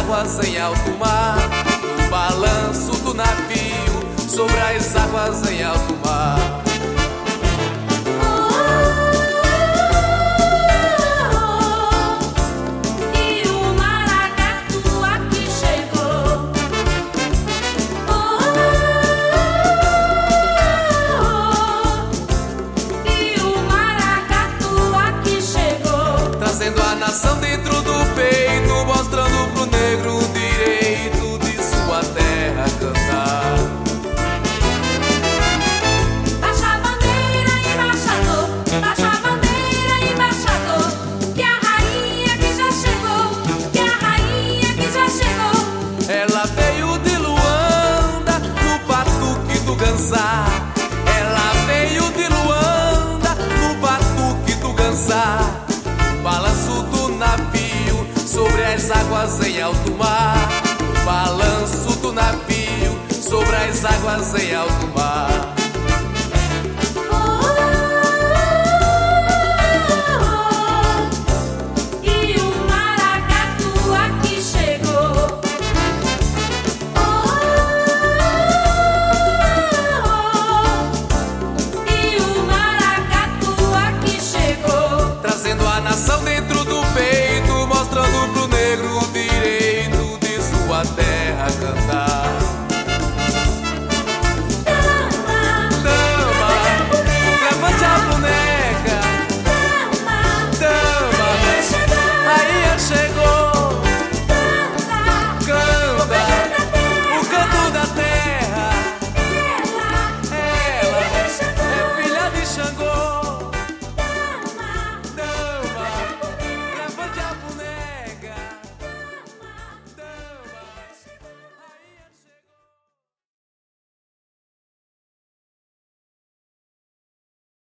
águas em alto mar, no balanço do navio sobre as águas em alto mar. Trazendo a nação dentro do peito, mostrando pro negro o direito de sua terra cantar. Baixa a bandeira, embaixador, baixa a bandeira, embaixador, que a rainha que já chegou, que a rainha que já chegou. Ela veio de Luanda, no batuque do ganzá. Ela veio de Luanda, no batuque do ganzá. Balanço do navio sobre as águas em alto mar, no balanço do navio sobre as águas em alto mar.